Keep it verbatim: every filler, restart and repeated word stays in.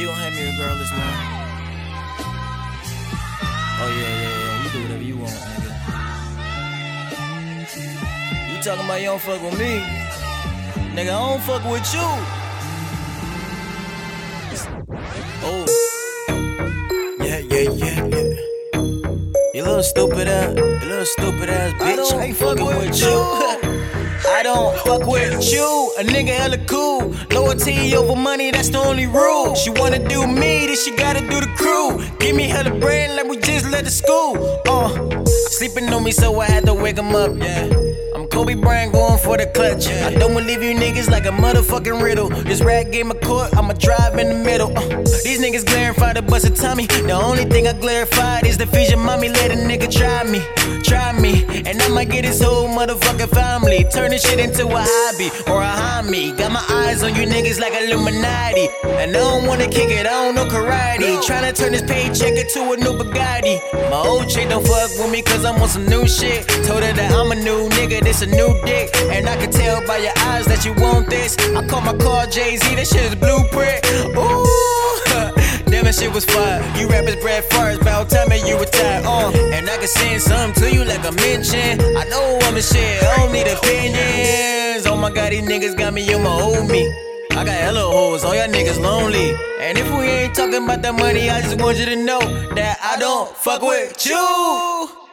you don't hand me regardless, man. Oh yeah, yeah, yeah. You do whatever you want, nigga. You talking about you don't fuck with me? Nigga, I don't fuck with you. Oh. Yeah, yeah, yeah, yeah. You little stupid ass, you little stupid ass bitch. I ain't fucking with you. I don't fuck with you, a nigga hella cool. Loyalty over money, that's the only rule. She wanna do me, then she gotta do the crew. Give me hella brain like we just left the school. Uh, sleeping on me, so I had to wake him up, yeah. I'm Kobe Bryant going for the clutch. I don't believe you niggas like a motherfucking riddle. This rap game of court, I'ma drive in the middle. Uh, these niggas glarified to bust a tummy. The only thing I clarified is to feed your mommy, let a nigga try me, try me. And I might get his whole motherfucking family. Turn this shit into a hobby or a homie. Got my eyes on you niggas like Illuminati. And I don't wanna kick it, I don't know karate. Tryna turn this paycheck into a new Bugatti. My old chick don't fuck with me cause I'm on some new shit. Told her that I'm a new nigga, this a new dick. And I can tell by your eyes that you want this. I call my car Jay-Z, that shit is blueprint. Ooh, damn, that shit was fire. You rappers bred first, about time that you retire. Uh, and I can send something to you like a mention. I know I'm a shit, I don't need opinions. Oh my god, these niggas got me on my old me. I got hella hoes, all y'all niggas lonely. And if we ain't talking about that money, I just want you to know that I don't fuck with you.